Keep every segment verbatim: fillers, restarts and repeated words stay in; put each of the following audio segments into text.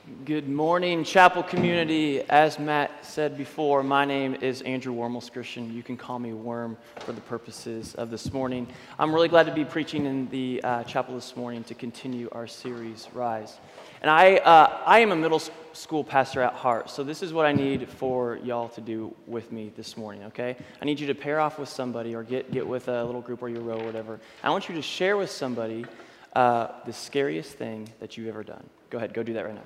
Good morning, Chapel community. As Matt said before, my name is Andrew Wormelskirchen. You can call me Worm for the purposes of this morning. I'm really glad to be preaching in the uh, chapel this morning to continue our series, Rise. And I, uh, I am a middle school pastor at heart, so this is what I need for y'all to do with me this morning, okay? I need you to pair off with somebody or get, get with a little group or your row or whatever. I want you to share with somebody uh, the scariest thing that you've ever done. Go ahead, go do that right now.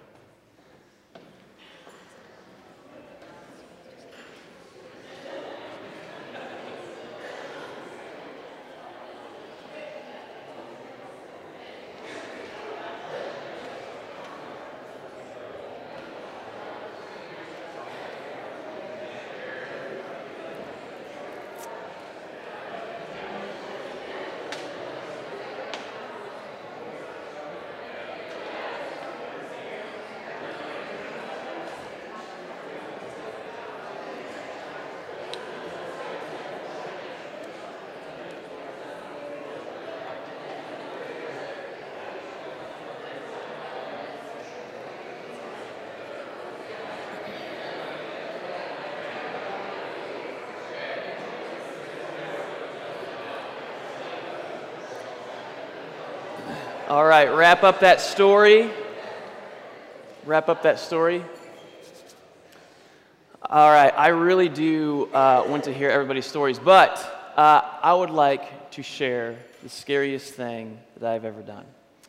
All right, wrap up that story. Wrap up that story. All right, I really do uh, want to hear everybody's stories, but uh, I would like to share the scariest thing that I've ever done.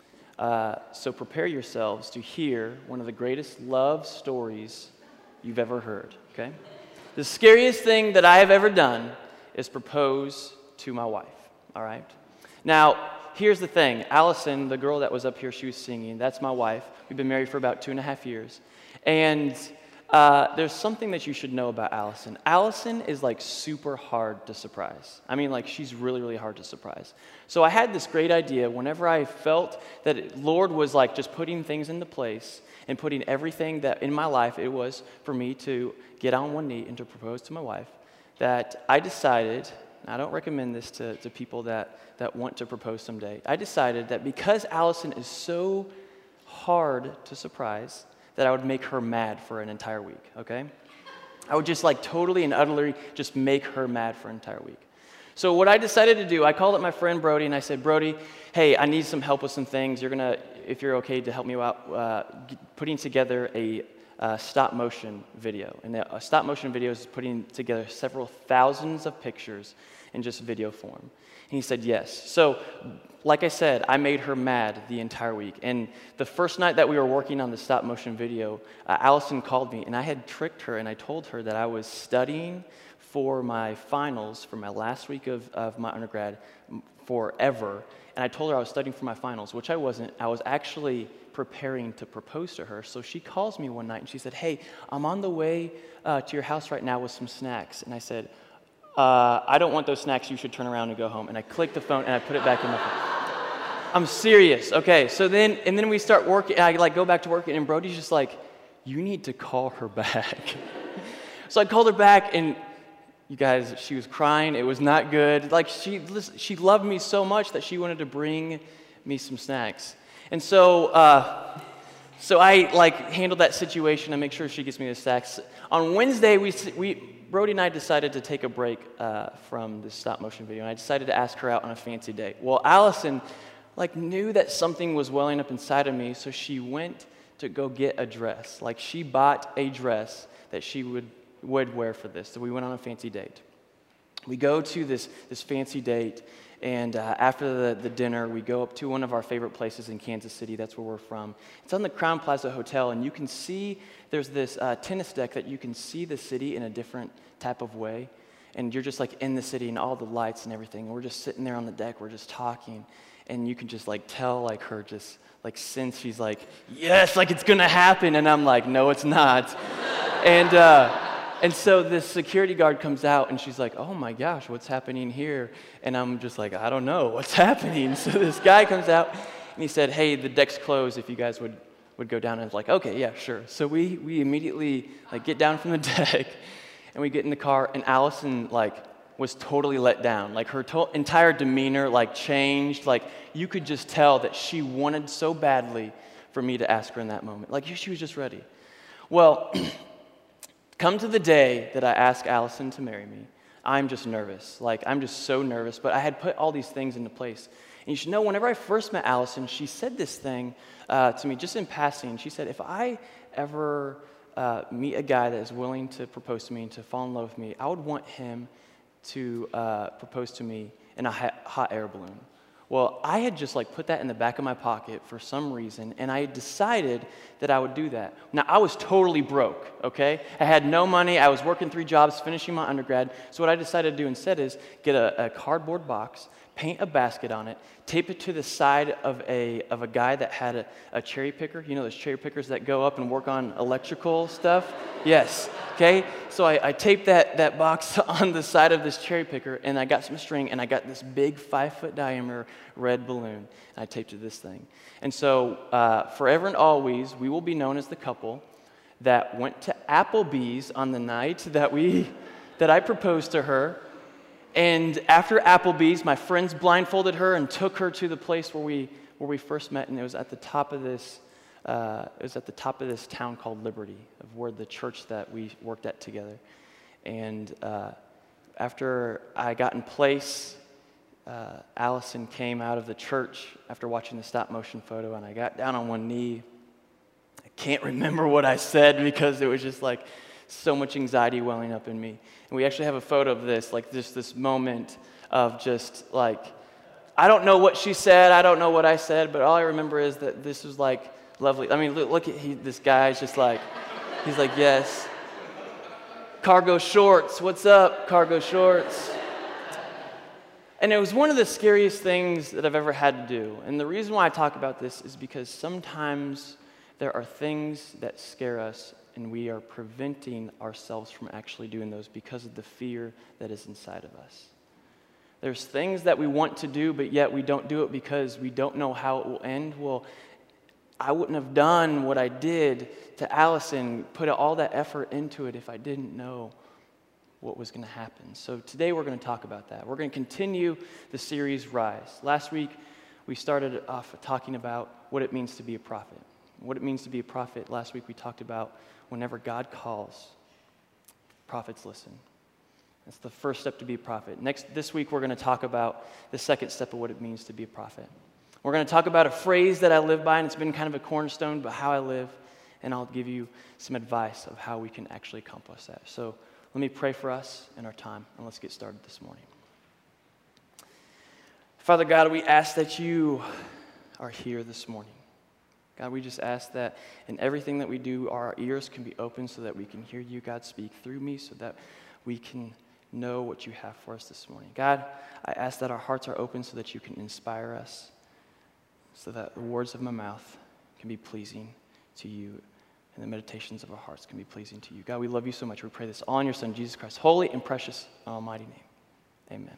Uh, so prepare yourselves to hear one of the greatest love stories you've ever heard, okay? The scariest thing that I have ever done is propose to my wife, all right? Now, here's the thing. Allison, the girl that was up here, she was singing. That's my wife. We've been married for about two and a half years. And uh, there's something that you should know about Allison. Allison is like super hard to surprise. I mean, like she's really, really hard to surprise. So I had this great idea whenever I felt that it, Lord was like just putting things into place and putting everything that in my life it was for me to get on one knee and to propose to my wife, that I decided, I don't recommend this to, to people that, that want to propose someday. I decided that because Allison is so hard to surprise, that I would make her mad for an entire week, okay? I would just like totally and utterly just make her mad for an entire week. So what I decided to do, I called up my friend Brody and I said, Brody, hey, I need some help with some things. You're gonna, if you're okay to help me out, uh, putting together a Uh, stop motion video. And a stop motion video is putting together several thousands of pictures in just video form. And he said yes. So, like I said, I made her mad the entire week. And the first night that we were working on the stop motion video, uh, Allison called me and I had tricked her and I told her that I was studying for my finals for my last week of, of my undergrad forever. And I told her I was studying for my finals, which I wasn't. I was actually preparing to propose to her. So she calls me one night and she said, hey, I'm on the way uh, to your house right now with some snacks. And I said, uh, I don't want those snacks. You should turn around and go home. And I clicked the phone and I put it back in the phone. I'm serious. Okay, so then, and then we start working. I like go back to work and Brody's just like, you need to call her back. So I called her back and you guys, she was crying. It was not good. Like she, she loved me so much that she wanted to bring me some snacks. And so, uh, so I like handled that situation and make sure she gets me the snacks. On Wednesday, we, we Brody and I decided to take a break uh, from the stop motion video, and I decided to ask her out on a fancy date. Well, Allison, like, knew that something was welling up inside of me, so she went to go get a dress. Like, she bought a dress that she would would wear for this. So we went on a fancy date. We go to this this fancy date. And uh, after the, the dinner, we go up to one of our favorite places in Kansas City. That's where we're from. It's on the Crowne Plaza Hotel, and you can see, there's this uh, tennis deck that you can see the city in a different type of way. And you're just like in the city and all the lights and everything. And we're just sitting there on the deck, we're just talking. And you can just like tell like her just like since she's like, yes, like it's gonna happen. And I'm like, no, it's not. and, uh, And so this security guard comes out, and she's like, oh, my gosh, what's happening here? And I'm just like, I don't know. What's happening? So this guy comes out, and he said, hey, the deck's closed if you guys would, would go down. And I was like, okay, yeah, sure. So we we immediately like get down from the deck, and we get in the car, and Allison, like, was totally let down. Like, her to- entire demeanor, like, changed. Like, you could just tell that she wanted so badly for me to ask her in that moment. Like, she was just ready. Well, come to the day that I ask Allison to marry me, I'm just nervous. Like, I'm just so nervous, but I had put all these things into place. And you should know, whenever I first met Allison, she said this thing uh, to me just in passing. She said, if I ever uh, meet a guy that is willing to propose to me and to fall in love with me, I would want him to uh, propose to me in a hot air balloon. Well, I had just like put that in the back of my pocket for some reason, and I had decided that I would do that. Now, I was totally broke, okay? I had no money. I was working three jobs, finishing my undergrad. So what I decided to do instead is get a, a cardboard box, paint a basket on it, tape it to the side of a of a guy that had a, a cherry picker. You know those cherry pickers that go up and work on electrical stuff? Yes, okay? So I, I taped that, that box on the side of this cherry picker, and I got some string, and I got this big five-foot diameter red balloon, and I taped it to this thing. And so uh, forever and always, we will be known as the couple that went to Applebee's on the night that we that I proposed to her. And after Applebee's, my friends blindfolded her and took her to the place where we where we first met, and it was at the top of this uh, it was at the top of this town called Liberty, of where the church that we worked at together. And uh, after I got in place, uh, Allison came out of the church after watching the stop motion photo, and I got down on one knee. I can't remember what I said because it was just like so much anxiety welling up in me. And we actually have a photo of this, like just this moment of just like, I don't know what she said, I don't know what I said, but all I remember is that this was like lovely. I mean, look, look at he, this guy's just like, he's like, yes. Cargo shorts, what's up, cargo shorts? And it was one of the scariest things that I've ever had to do. And the reason why I talk about this is because sometimes there are things that scare us, and we are preventing ourselves from actually doing those because of the fear that is inside of us. There's things that we want to do, but yet we don't do it because we don't know how it will end. Well, I wouldn't have done what I did to Allison, put all that effort into it if I didn't know what was going to happen. So today we're going to talk about that. We're going to continue the series Rise. Last week we started off talking about what it means to be a prophet. What it means to be a prophet. Last week we talked about whenever God calls, prophets listen. That's the first step to be a prophet. Next, this week we're going to talk about the second step of what it means to be a prophet. We're going to talk about a phrase that I live by, and it's been kind of a cornerstone about how I live, and I'll give you some advice of how we can actually accomplish that. So let me pray for us and our time, and let's get started this morning. Father God, we ask that you are here this morning. God, we just ask that in everything that we do, our ears can be open so that we can hear you, God, speak through me so that we can know what you have for us this morning. God, I ask that our hearts are open so that you can inspire us, so that the words of my mouth can be pleasing to you and the meditations of our hearts can be pleasing to you. God, we love you so much. We pray this all in your Son, Jesus Christ, holy and precious and almighty name. Amen.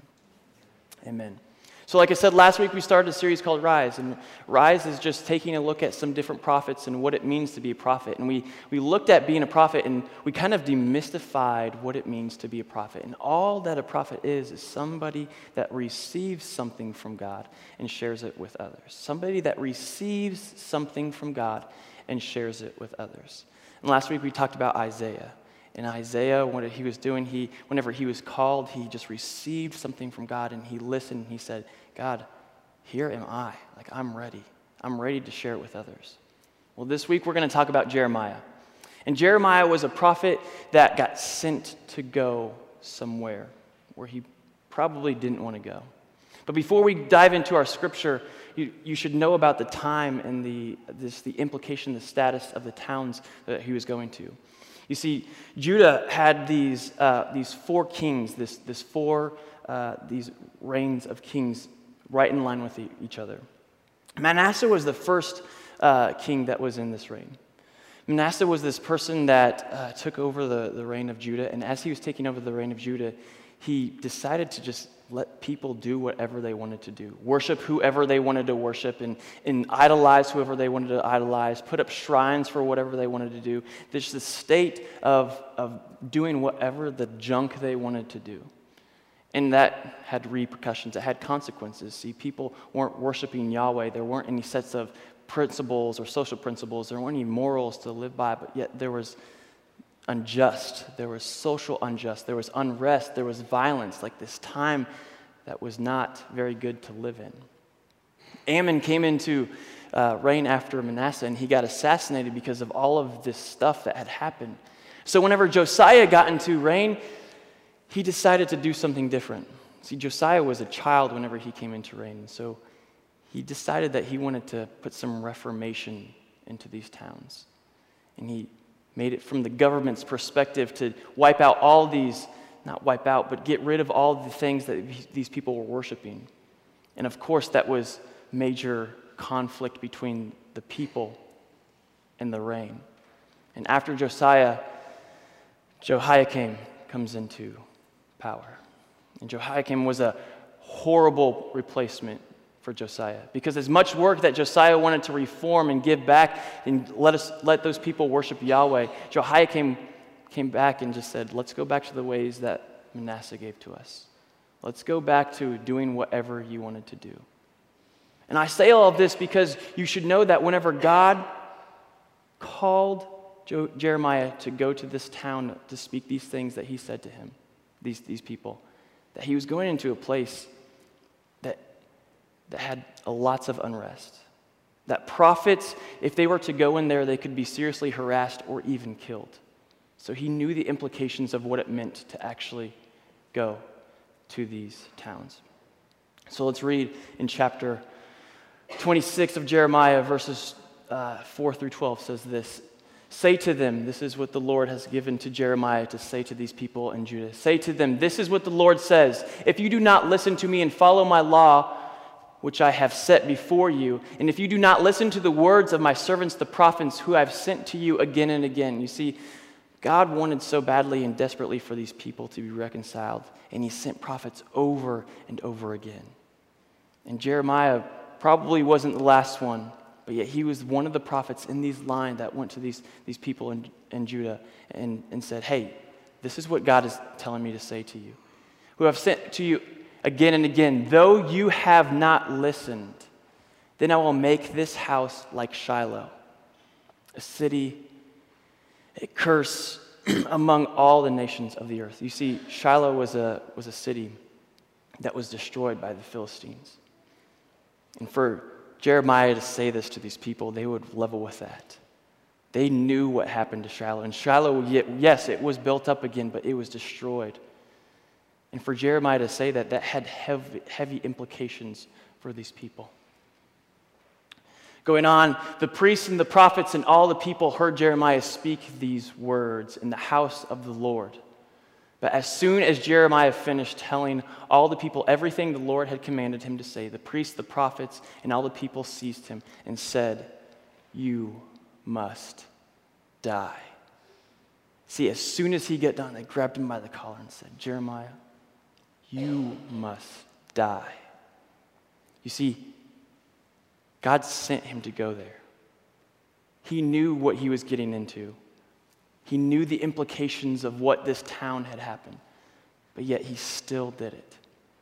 Amen. So like I said, last week we started a series called Rise, and Rise is just taking a look at some different prophets and what it means to be a prophet. And we, we looked at being a prophet, and we kind of demystified what it means to be a prophet. And all that a prophet is is somebody that receives something from God and shares it with others. Somebody that receives something from God and shares it with others. And last week we talked about Isaiah. And Isaiah, what he was doing, he, whenever he was called, he just received something from God, and he listened, and he said, God, here am I. Like, I'm ready. I'm ready to share it with others. Well, this week we're going to talk about Jeremiah. And Jeremiah was a prophet that got sent to go somewhere where he probably didn't want to go. But before we dive into our scripture, you, you should know about the time and the, this, the implication, the status of the towns that he was going to. You see, Judah had these uh, these four kings, this this four uh, these reigns of kings, right in line with e- each other. Manasseh was the first uh, king that was in this reign. Manasseh was this person that uh, took over the, the reign of Judah, and as he was taking over the reign of Judah, he decided to just let people do whatever they wanted to do, worship whoever they wanted to worship, and, and idolize whoever they wanted to idolize, put up shrines for whatever they wanted to do. There's this state of, of doing whatever the junk they wanted to do. And that had repercussions. It had consequences. See, people weren't worshiping Yahweh. There weren't any sets of principles or social principles. There weren't any morals to live by, but yet there was unjust. There was social unjust. There was unrest. There was violence, like this time that was not very good to live in. Ammon came into uh, reign after Manasseh, and he got assassinated because of all of this stuff that had happened. So whenever Josiah got into reign, he decided to do something different. See, Josiah was a child whenever he came into reign, and so he decided that he wanted to put some reformation into these towns. And he made it from the government's perspective to wipe out all these, not wipe out, but get rid of all the things that these people were worshiping. And of course, that was major conflict between the people and the reign. And after Josiah, Jehoiakim comes into power. And Jehoiakim was a horrible replacement for Josiah, because as much work that Josiah wanted to reform and give back and let us let those people worship Yahweh, Jehoiakim came back and just said, let's go back to the ways that Manasseh gave to us. Let's go back to doing whatever you wanted to do. And I say all of this because you should know that whenever God called Jo- Jeremiah to go to this town to speak these things that he said to him, these, these people, that he was going into a place that, that had lots of unrest. That prophets, if they were to go in there, they could be seriously harassed or even killed. So he knew the implications of what it meant to actually go to these towns. So let's read in chapter twenty-six of Jeremiah, verses uh, four through twelve says this. Say to them, this is what the Lord has given to Jeremiah to say to these people in Judah. Say to them, this is what the Lord says. If you do not listen to me and follow my law, which I have set before you, and if you do not listen to the words of my servants, the prophets, who I've sent to you again and again. You see, God wanted so badly and desperately for these people to be reconciled, and he sent prophets over and over again. And Jeremiah probably wasn't the last one, but yet he was one of the prophets in these line that went to these, these people in, in Judah and, and said, hey, this is what God is telling me to say to you, who I've sent to you again and again. Though you have not listened, then I will make this house like Shiloh, a city, a curse among all the nations of the earth. You see, Shiloh was a, was a city that was destroyed by the Philistines. And for Jeremiah to say this to these people, they would level with that. They knew what happened to Shiloh. And Shiloh, yes, it was built up again, but it was destroyed. And for Jeremiah to say that, that had heavy, heavy implications for these people. Going on, the priests and the prophets and all the people heard Jeremiah speak these words in the house of the Lord. But as soon as Jeremiah finished telling all the people everything the Lord had commanded him to say, the priests, the prophets, and all the people seized him and said, you must die. See, as soon as he got done, they grabbed him by the collar and said, Jeremiah, you must die. You see, God sent him to go there. He knew what he was getting into. He knew the implications of what this town had happened, but yet he still did it.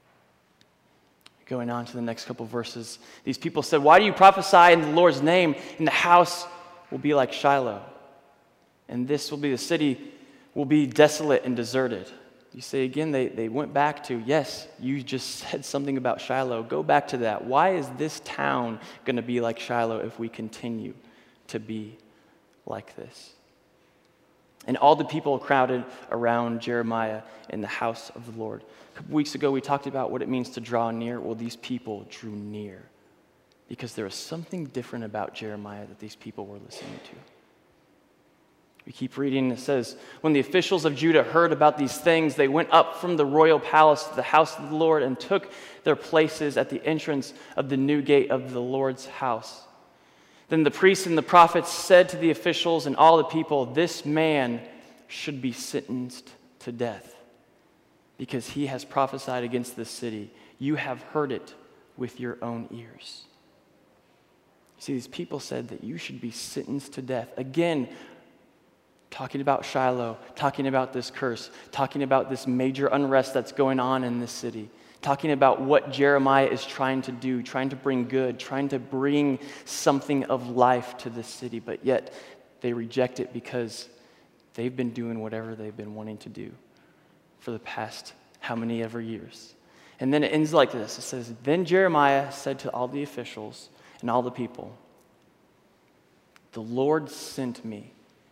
Going on to the next couple verses, these people said, why do you prophesy in the Lord's name? And the house will be like Shiloh, and this will be the city will be desolate and deserted. You say again, they, they went back to, yes, you just said something about Shiloh. Go back to that. Why is this town going to be like Shiloh if we continue to be like this? And all the people crowded around Jeremiah in the house of the Lord. A couple weeks ago, we talked about what it means to draw near. Well, these people drew near because there was something different about Jeremiah that these people were listening to. We keep reading, it says, when the officials of Judah heard about these things, they went up from the royal palace to the house of the Lord and took their places at the entrance of the new gate of the Lord's house. Then the priests and the prophets said to the officials and all the people, this man should be sentenced to death because he has prophesied against this city. You have heard it with your own ears. You see, these people said that you should be sentenced to death. Again, talking about Shiloh, talking about this curse, talking about this major unrest that's going on in this city. talking about what Jeremiah is trying to do, trying to bring good, trying to bring something of life to the city, but yet they reject it because they've been doing whatever they've been wanting to do for the past how many ever years. And then it ends like this. It says, "Then Jeremiah said to all the officials and all the people, 'The Lord sent me.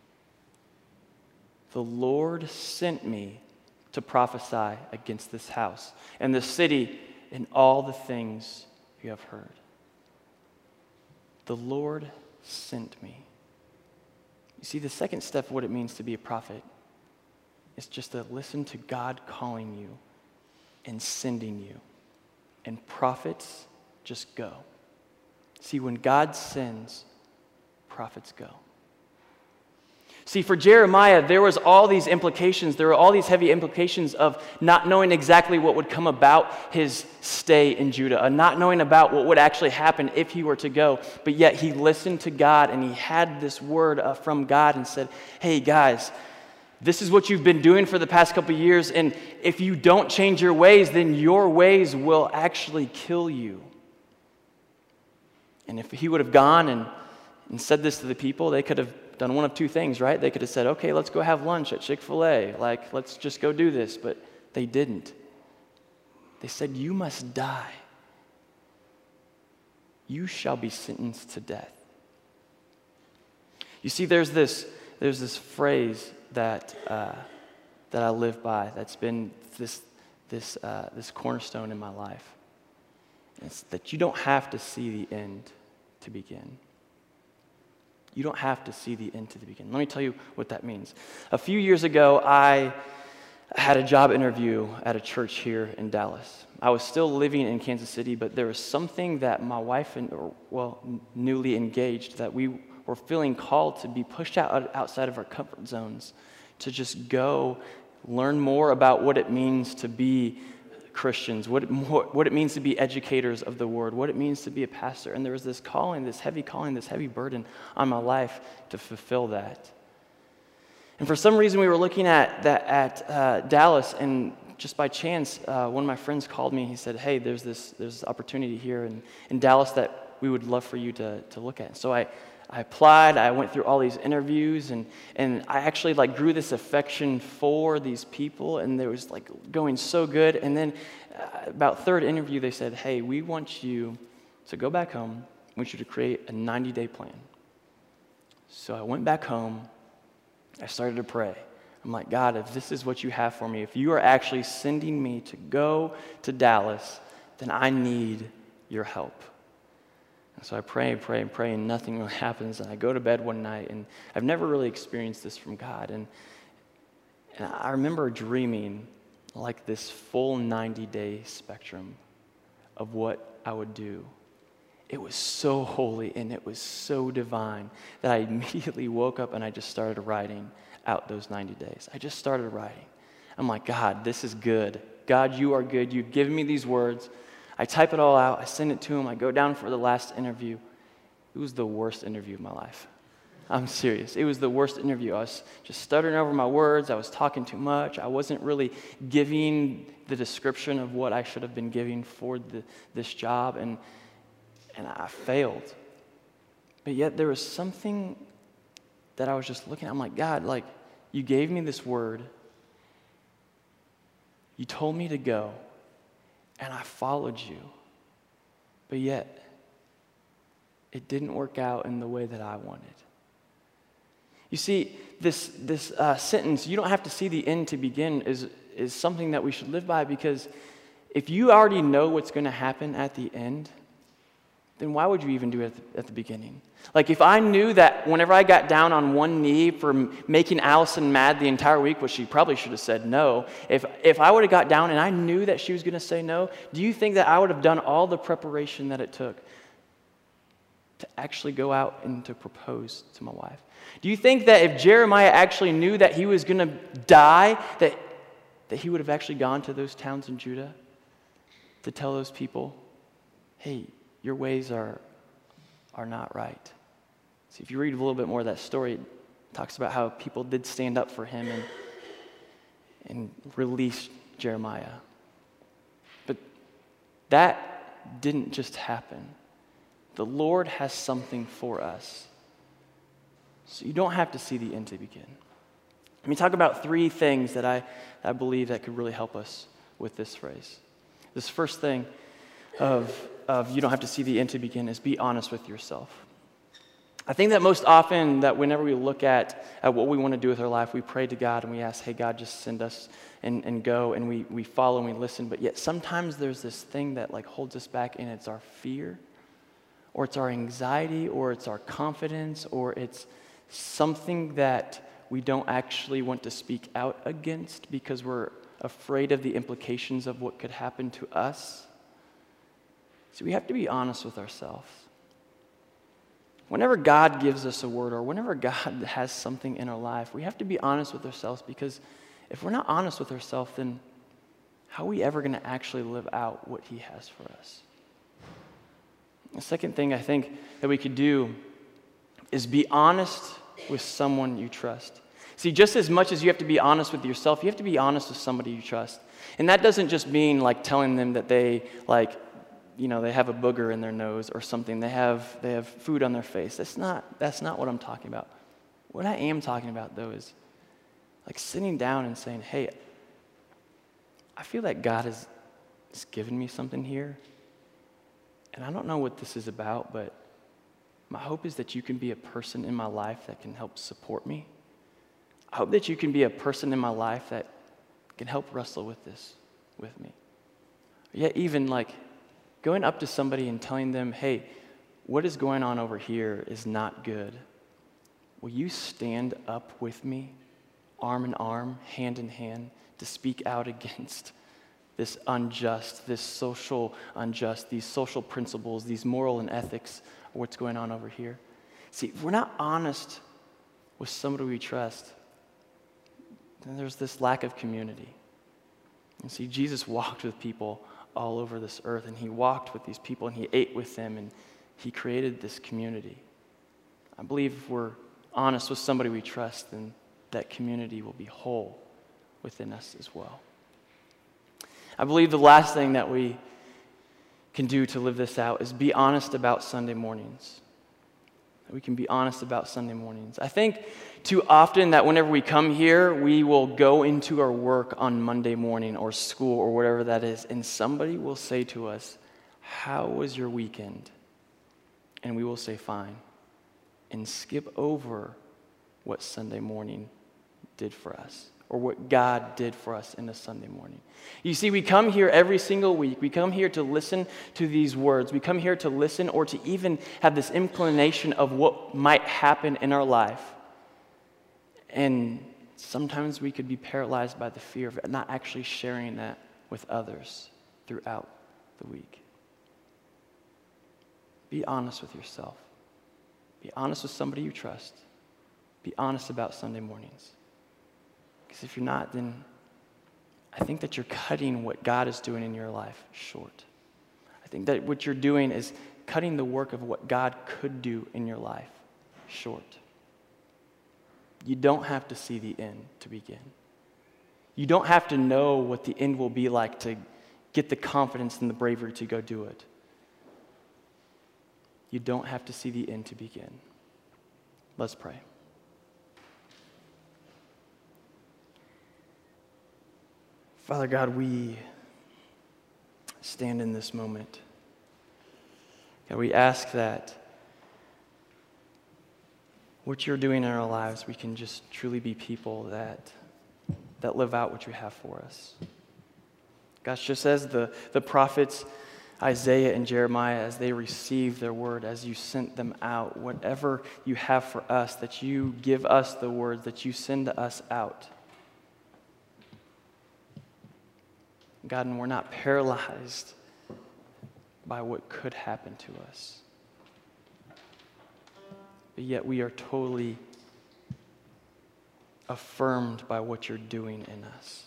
The Lord sent me to prophesy against this house and the city and all the things you have heard.'" The Lord sent me. You see, the second step of what it means to be a prophet is just to listen to God calling you and sending you. And prophets just go. See, when God sends, prophets go. See, for Jeremiah, there was all these implications. There were all these heavy implications of not knowing exactly what would come about his stay in Judah, and not knowing about what would actually happen if he were to go. But yet he listened to God, and he had this word uh, from God and said, "Hey, guys, this is what you've been doing for the past couple of years, and if you don't change your ways, then your ways will actually kill you." And if he would have gone and, and said this to the people, they could have done one of two things, right? They could have said, "Okay, let's go have lunch at Chick-fil-A. Like, let's just go do this." But they didn't. They said, "You must die. You shall be sentenced to death." You see, there's this, there's this phrase that uh, that I live by that's been this, this, uh, this cornerstone in my life. It's that you don't have to see the end to begin. You don't have to see the end to the beginning. Let me tell you what that means. A few years ago, I had a job interview at a church here in Dallas. I was still living in Kansas City, but there was something that my wife and, or, well, newly engaged, that we were feeling called to be pushed out outside of our comfort zones, to just go learn more about what it means to be Christians, what it, what it means to be educators of the word, what it means to be a pastor. And there was this calling, this heavy calling, this heavy burden on my life to fulfill that. And for some reason, we were looking at that at uh, Dallas, and just by chance, uh, one of my friends called me. He said, "Hey, there's this there's this opportunity here in, in Dallas that we would love for you to to look at." So I. I applied, I went through all these interviews, and, and I actually like grew this affection for these people, and there was like going so good. And then uh, about third interview, they said, "Hey, we want you to go back home. We want you to create a ninety-day plan." So I went back home. I started to pray. I'm like, "God, if this is what you have for me, if you are actually sending me to go to Dallas, then I need your help." So I pray and pray and pray, and nothing really happens. And I go to bed one night, and I've never really experienced this from God. And, and I remember dreaming like this full ninety-day spectrum of what I would do. It was so holy, and it was so divine that I immediately woke up, and I just started writing out those ninety days. I just started writing. I'm like, "God, this is good. God, you are good. You've given me these words." I type it all out, I send it to him, I go down for the last interview. It was the worst interview of my life. I'm serious. It was the worst interview. I was just stuttering over my words, I was talking too much, I wasn't really giving the description of what I should have been giving for the, this job, and, and I failed. But yet there was something that I was just looking at. I'm like, "God, like, you gave me this word, you told me to go, and I followed you, but yet it didn't work out in the way that I wanted." You see, this this uh, sentence, "You don't have to see the end to begin," is, is something that we should live by, because if you already know what's going to happen at the end, then why would you even do it at the, at the beginning? Like, if I knew that whenever I got down on one knee for making Allison mad the entire week, which she probably should have said no, if if I would have got down and I knew that she was going to say no, do you think that I would have done all the preparation that it took to actually go out and to propose to my wife? Do you think that if Jeremiah actually knew that he was going to die, that, that he would have actually gone to those towns in Judah to tell those people, "Hey, your ways are are not right"? See, if you read a little bit more of that story, it talks about how people did stand up for him and, and release Jeremiah. But that didn't just happen. The Lord has something for us. So you don't have to see the end to begin. Let me talk about three things that I, I believe that could really help us with this phrase. This first thing of, of you don't have to see the end to begin is be honest with yourself. I think that most often that whenever we look at, at what we want to do with our life, we pray to God and we ask, hey, God, just send us and, and go, and we, we follow and we listen. But yet sometimes there's this thing that like holds us back, and it's our fear, or it's our anxiety, or it's our confidence, or it's something that we don't actually want to speak out against because we're afraid of the implications of what could happen to us. So we have to be honest with ourselves. Whenever God gives us a word, or whenever God has something in our life, we have to be honest with ourselves, because if we're not honest with ourselves, then how are we ever going to actually live out what He has for us? The second thing I think that we could do is be honest with someone you trust. See, just as much as you have to be honest with yourself, you have to be honest with somebody you trust. And that doesn't just mean like telling them that they like, you know, they have a booger in their nose or something. They have they have food on their face. That's not that's not what I'm talking about. What I am talking about though is like sitting down and saying, hey, I feel like God has, has given me something here. And I don't know what this is about, but my hope is that you can be a person in my life that can help support me. I hope that you can be a person in my life that can help wrestle with this with me. Yet even like going up to somebody and telling them, hey, what is going on over here is not good. Will you stand up with me, arm in arm, hand in hand, to speak out against this unjust, this social unjust, these social principles, these moral and ethics of what's going on over here? See, if we're not honest with somebody we trust, then there's this lack of community. And see, Jesus walked with people all over this earth, and He walked with these people, and He ate with them, and He created this community. I believe if we're honest with somebody we trust, then that community will be whole within us as well. I believe the last thing that we can do to live this out is be honest about Sunday mornings. We can be honest about Sunday mornings. I think too often that whenever we come here, we will go into our work on Monday morning or school or whatever that is, and somebody will say to us, how was your weekend? And we will say, fine, and skip over what Sunday morning did for us, or what God did for us in a Sunday morning. You see, we come here every single week. We come here to listen to these words. We come here to listen, or to even have this inclination of what might happen in our life. And sometimes we could be paralyzed by the fear of not actually sharing that with others throughout the week. Be honest with yourself. Be honest with somebody you trust. Be honest about Sunday mornings. Because if you're not, then I think that you're cutting what God is doing in your life short. I think that what you're doing is cutting the work of what God could do in your life short. You don't have to see the end to begin. You don't have to know what the end will be like to get the confidence and the bravery to go do it. You don't have to see the end to begin. Let's pray. Father God, we stand in this moment. God, we ask that what you're doing in our lives, we can just truly be people that, that live out what you have for us. God, just as the, the prophets Isaiah and Jeremiah, as they received their word, as you sent them out, whatever you have for us, that you give us the words, that you send us out. God, and we're not paralyzed by what could happen to us. But yet we are totally affirmed by what you're doing in us.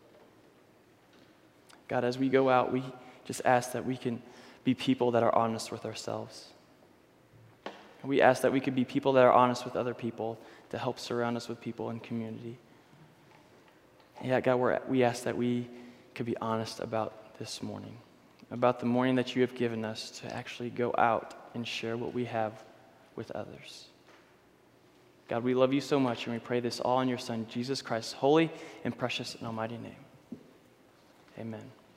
God, as we go out, we just ask that we can be people that are honest with ourselves. We ask that we could be people that are honest with other people, to help surround us with people in community. And yeah, God, we're, we ask that we could be honest about this morning. about the morning that you have given us to actually go out and share what we have with others. God, we love you so much, and we pray this all in your Son, Jesus Christ's holy and precious and almighty name. Amen.